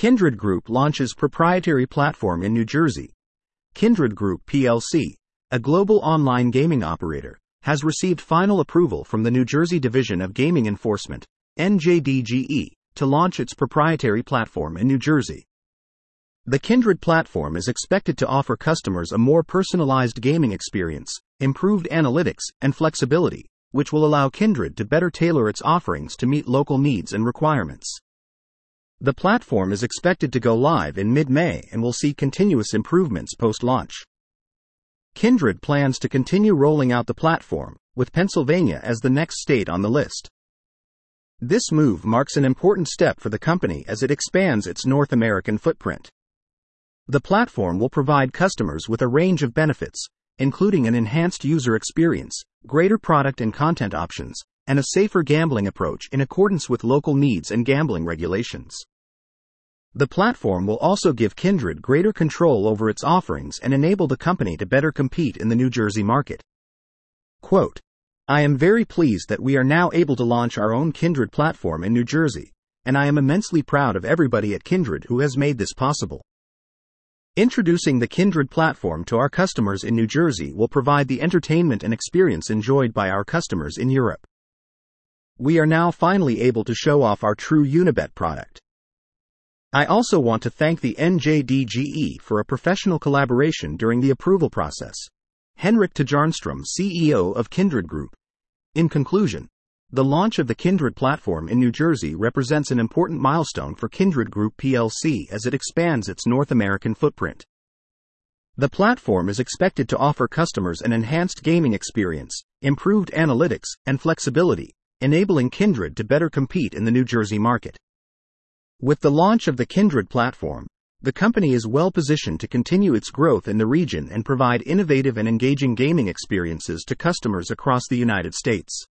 Kindred Group launches proprietary platform in New Jersey. Kindred Group plc, a global online gaming operator, has received final approval from the New Jersey Division of Gaming Enforcement, NJDGE, to launch its proprietary platform in New Jersey. The Kindred platform is expected to offer customers a more personalized gaming experience, improved analytics, and flexibility, which will allow Kindred to better tailor its offerings to meet local needs and requirements. The platform is expected to go live in mid-May and will see continuous improvements post-launch. Kindred plans to continue rolling out the platform, with Pennsylvania as the next state on the list. This move marks an important step for the company as it expands its North American footprint. The platform will provide customers with a range of benefits, including an enhanced user experience, greater product and content options, and a safer gambling approach in accordance with local needs and gambling regulations. The platform will also give Kindred greater control over its offerings and enable the company to better compete in the New Jersey market. Quote, "I am very pleased that we are now able to launch our own Kindred platform in New Jersey, and I am immensely proud of everybody at Kindred who has made this possible. Introducing the Kindred platform to our customers in New Jersey will provide the entertainment and experience enjoyed by our customers in Europe. We are now finally able to show off our true Unibet product. I also want to thank the NJDGE for a professional collaboration during the approval process." Henrik Tjärnström, CEO of Kindred Group. In conclusion, the launch of the Kindred platform in New Jersey represents an important milestone for Kindred Group plc as it expands its North American footprint. The platform is expected to offer customers an enhanced gaming experience, improved analytics, and flexibility, enabling Kindred to better compete in the New Jersey market. With the launch of the Kindred platform, the company is well positioned to continue its growth in the region and provide innovative and engaging gaming experiences to customers across the United States.